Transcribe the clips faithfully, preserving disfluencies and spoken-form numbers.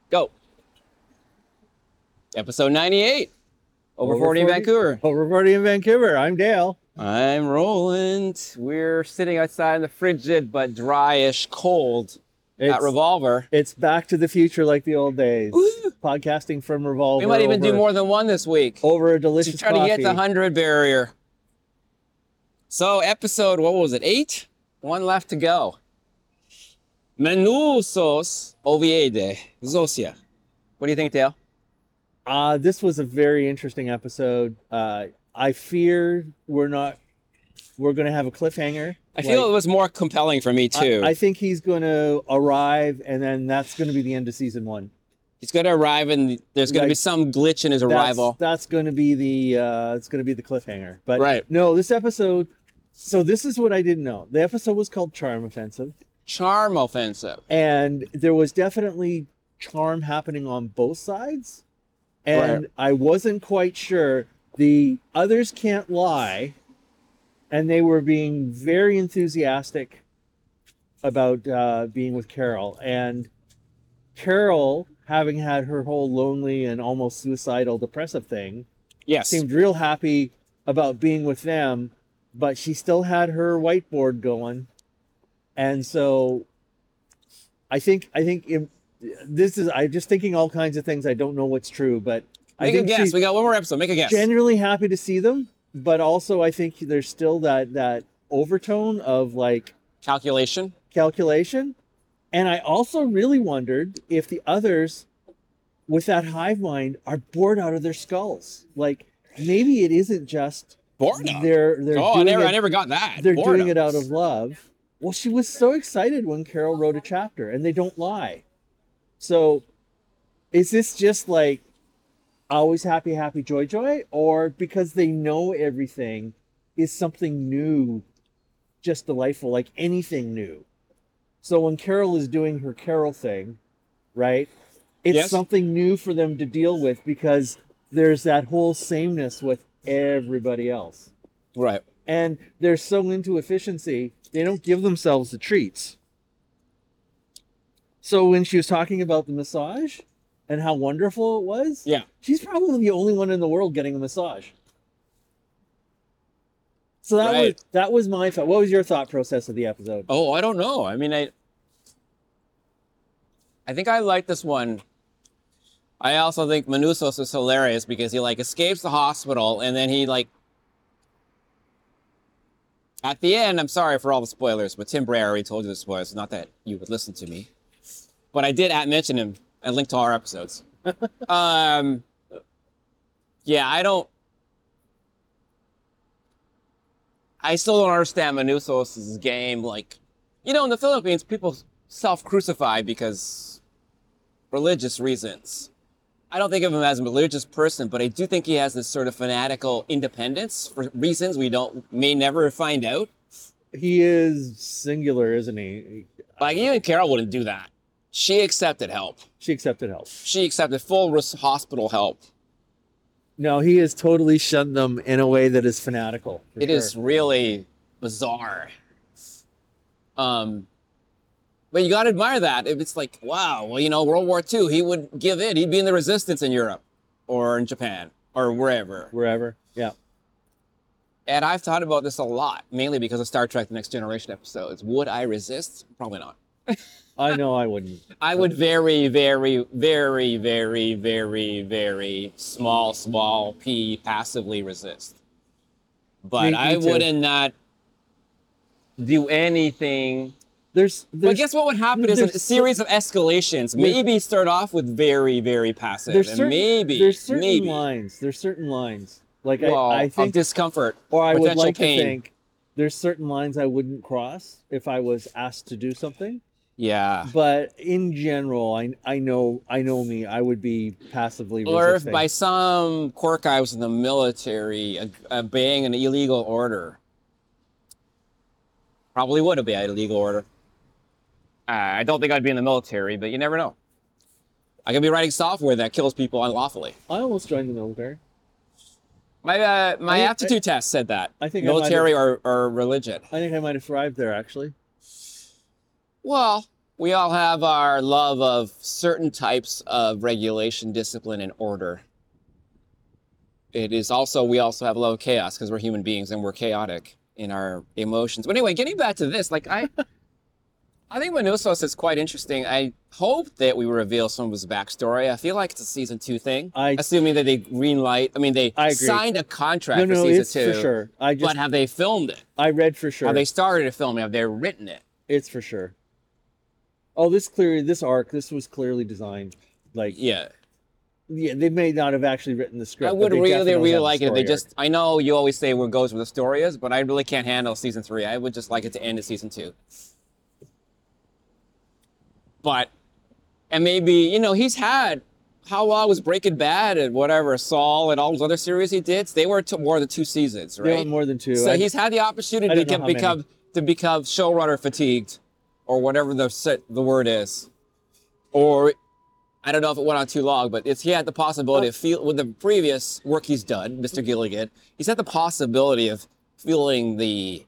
Go. Episode ninety-eight. Over, Over forty in forty Vancouver. Over forty in Vancouver. I'm Dale. I'm Roland. We're sitting outside in the frigid but dryish cold at It's, Revolver. it's back to the future like the old days. Woo! Podcasting from Revolver. We might even over, do more than one this week. Over a delicious to try coffee. to get the hundred barrier. So episode, what was it? Eight? One left to go. Menusos Oviede. Zosia. What do you think, Dale? Uh, this was a very interesting episode. Uh, I fear we're not, we're going to have a cliffhanger. I feel Like, it was more compelling for me too. I, I think he's going to arrive and then that's going to be the end of season one. He's going to arrive and there's going Like, to be some glitch in his arrival. That's, that's going to be the, uh, it's going to be the cliffhanger. But Right. no, this episode, so this is what I didn't know. The episode was called Charm Offensive. Charm offensive. And there was definitely charm happening on both sides. And Right. I wasn't quite sure. The others can't lie. And they were being very enthusiastic about uh, being with Carol. And Carol, having had her whole lonely and almost suicidal depressive thing, Yes. seemed real happy about being with them. But she still had her whiteboard going. And so I think I think if, this is I'm just thinking all kinds of things. I don't know what's true, but I Make a think guess. she's We got one more episode. Make a guess. genuinely happy to see them, but also I think there's still that that overtone of like Calculation. calculation. And I also really wondered if the others with that hive mind are bored out of their skulls. Like maybe it isn't just Boredom. they're they're Oh, I doing never, it, I never got that. they're Boredom. doing it out of love. Well, she was so excited when Carol wrote a chapter, and they don't lie. So, is this just like always happy, happy, joy, joy? Or because they know everything, is something new just delightful, like anything new? So, when Carol is doing her Carol thing, right, it's Yes. something new for them to deal with because there's that whole sameness with everybody else. Right. And they're so into efficiency, they don't give themselves the treats. So when she was talking about the massage and how wonderful it was, Yeah. she's probably the only one in the world getting a massage. So that Right. was that was my thought. What was your thought process of the episode? Oh, I don't know. I mean, I, I think I like this one. I also think Menusos is hilarious because he like escapes the hospital and then he like, at the end, I'm sorry for all the spoilers, but Tim Bray already told you the spoilers. Not that you would listen to me, but I did at mention him and link to our episodes. um, yeah, I don't. I still don't understand Menusos' game. Like, you know, in the Philippines, people self-crucify because religious reasons. I don't think of him as a religious person, but I do think he has this sort of fanatical independence for reasons we don't may never find out. He is singular, isn't he? Like, even Carol wouldn't do that. She accepted help. She accepted help. She accepted full res- hospital help. No, he has totally shunned them in a way that is fanatical. for It sure. is really bizarre. Um, but you got to admire that. If it's like, wow, well, you know, World War Two, he would give in. He'd be in the resistance in Europe or in Japan or wherever. Wherever. Yeah. And I've thought about this a lot, mainly because of Star Trek The Next Generation episodes. Would I resist? Probably not. I know I wouldn't. I would very, very, very, very, very, very small, small p passively resist. But Me- me I too. wouldn't not do anything. There's, But there's guess what would happen is a there's series of escalations. Maybe start off with very, very passive. there's And certain, maybe, there's certain maybe, lines. There's certain lines. Like well, I, I of think, discomfort, or I would potential like pain. to think, there's certain lines I wouldn't cross if I was asked to do something. Yeah. But in general, I I know I know me. I would be passively Or if resisting. by some quirk I was in the military, uh, obeying an illegal order. Probably would obey an illegal order. Uh, I don't think I'd be in the military, but you never know. I could be writing software that kills people unlawfully. I almost joined the military. My uh, my I- aptitude test said that. I think I might military or, or religion. I think I might have thrived there actually. Well, We all have our love of certain types of regulation, discipline, and order. It is also, we also have a love of chaos because we're human beings and we're chaotic in our emotions. But anyway, getting back to this, like I, I think Manusos is quite interesting. I hope that we reveal some of his backstory. I feel like it's a season two thing, I- assuming that they greenlight. I mean, they I agree. signed a contract No, for no, season it's two. for sure. I just, But have they filmed it? I read for sure. Have they started filming? Have they written it? It's for sure. Oh, this clearly, this arc, this was clearly designed. Like, Yeah. yeah, they may not have actually written the script. I but would they really, definitely really have a like it if they story just, I know you always say what goes where the story is, but I really can't handle season three. I would just like it to end at season two. But, and maybe, you know, he's had, how long was Breaking Bad and whatever, Saul and all those other series he did? They were to more than two seasons, arc. They right? were more than two. So I- he's had the I opportunity don't to know become, how many. become to become showrunner fatigued, or whatever the set, the word is, or I don't know if it went on too long, but it's he had the possibility of feel with the previous work he's done, Mister Gilligan. He's had the possibility of feeling the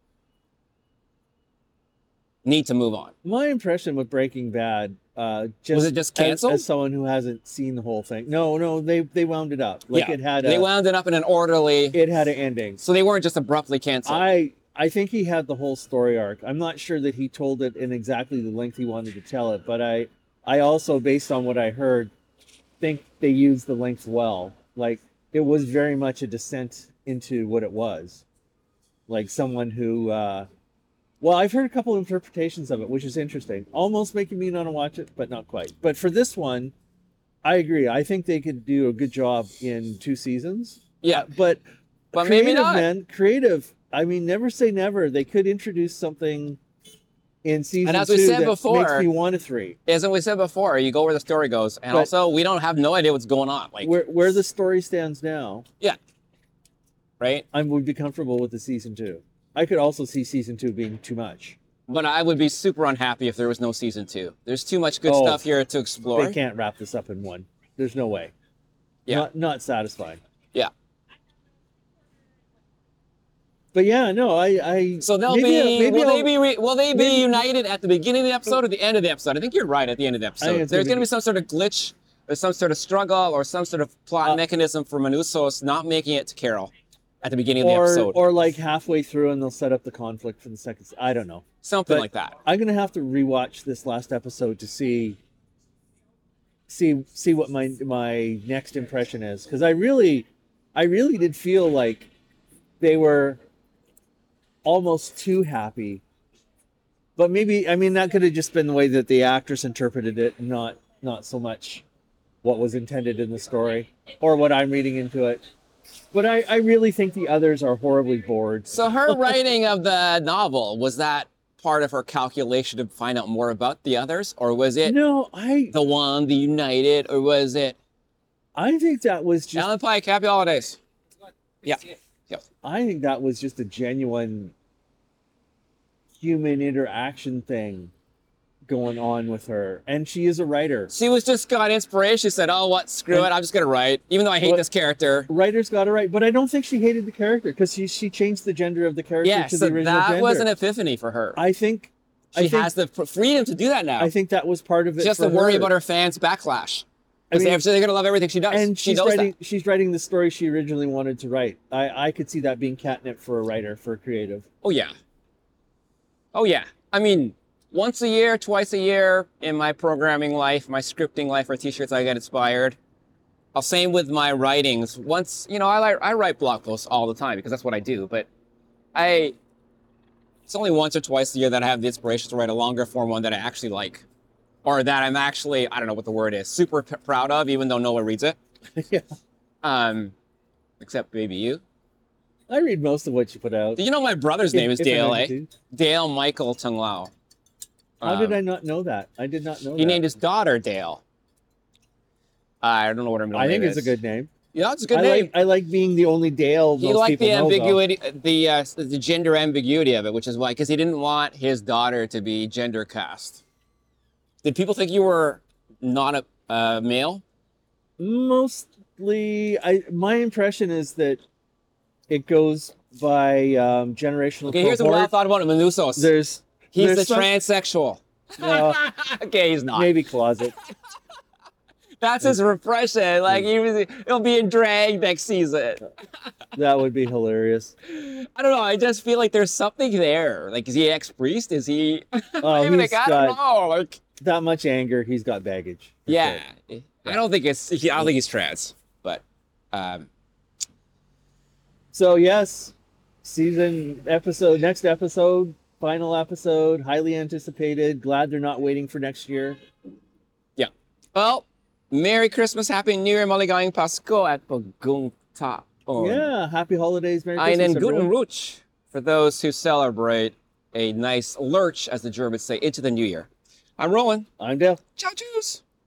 need to move on. My impression with Breaking Bad, uh, just Was it just as- canceled? As, someone who hasn't seen the whole thing, no, no, they they wound it up. Like Yeah, it had they a, wound it up in an orderly, it had an ending. so they weren't just abruptly canceled. I I think he had the whole story arc. I'm not sure that he told it in exactly the length he wanted to tell it, but I I also, based on what I heard, think they used the length well. Like it was very much a descent into what it was. Like someone who, uh, well, I've heard a couple interpretations of it, which is interesting. Almost making me want to watch it, but not quite. But for this one, I agree. I think they could do a good job in two seasons. yeah, But but creative, maybe not. man, creative. I mean, never say never. They could introduce something in season And as we two said that before- makes me want a three. As we said before, you go where the story goes, and But- also we don't have no idea what's going on. Like, Where where the story stands now, yeah, right. I would be comfortable with the season two. I could also see season two being too much. But I would be super unhappy if there was no season two. There's too much good Oh, stuff here to explore. They can't wrap this up in one. There's no way. Yeah. Not not satisfying. Yeah. But yeah, no, I I So they'll maybe, be. maybe will I'll- they be? Re, will they be maybe- united at the beginning of the episode or the end of the episode? I think you're right. At the end of the think episode, it's there's gonna going to be- be some sort of glitch, or some sort of struggle, or some sort of plot Uh, mechanism for Manusos not making it to Carol at the beginning of the or episode, or like halfway through and they'll set up the conflict for the second. s- I don't know. something but- like that. I'm gonna have to rewatch this last episode to see see see what my my next impression is, because I really I really did feel like they were almost too happy. But maybe, I mean, that could have just been the way that the actress interpreted it, not not so much what was intended in the story or what I'm reading into it. But I, I really think the others are horribly bored. So her writing of the novel, was that part of her calculation to find out more about the others, or was it No, I the one, the United, or was it I think that was just Alan Pike? Happy holidays. Yeah. I think that was just a genuine human interaction thing going on with her. And she is a writer. She was just got inspiration. She said, "Oh, what? Screw And- it. I'm just gonna write, even though I hate What- this character." Writers got it right, but I don't think she hated the character because she she changed the gender of the character Yeah, to so the original that gender. was an epiphany for her. I think she I think, has the f- freedom to do that now. I think that was part of it. She has for to worry her. about her fans' backlash. I Because mean, they're, they're gonna love everything she does. and she she's knows writing that. she's writing the story she originally wanted to write. I I could see that being catnip for a writer, for a creative. Oh yeah. Oh yeah. I mean, once a year, twice a year in my programming life, my scripting life, or t-shirts, I get inspired. I'll same with my writings. Once, you know, I like I write blog posts all the time because that's what I do. But I, it's only once or twice a year that I have the inspiration to write a longer form one that I actually like, or that I'm actually, I don't know what the word is, super p- proud of, even though no one reads it. Yeah. Um, except maybe you. I read most of what you put out. Do you know my brother's name is If I Dale? know Eh? you do. Dale Michael Tung Lao. How did Um, I not know that? I did not know He that. named his daughter Dale. I don't know what her middle I name think is. it's a good name. Yeah, it's a good I name. like I like being the only Dale He most liked people the know, though. ambiguity, the uh, the gender ambiguity of it, which is why, because he didn't want his daughter to be gender cast. Did people think you were not a uh, male? Mostly, I my impression is that it goes by um, generational Okay, here's what I cohort. thought about Manusos. There's He's there's the some- transsexual. No, Okay, he's not. maybe closet. That's his repression. Like he was, he'll be in drag next season. That would be hilarious. I don't know. I just feel like there's something there. Like, is he ex-priest? Is he? Oh, Maybe he's like, I don't got know. Like, that much anger. He's got baggage. for yeah. sure. I don't think it's. I don't think he's trans. But, um, So yes, season episode, next episode, final episode, highly anticipated. Glad they're not waiting for next year. yeah. Well, Merry Christmas, Happy New Year, maligayang Pasko at pagkong taon. Yeah, happy holidays, Merry Einen Christmas, guten everyone. Rutsch for those who celebrate a nice lurch, as the Germans say, into the new year. I'm Roland. I'm Dale. Ciao, cheers.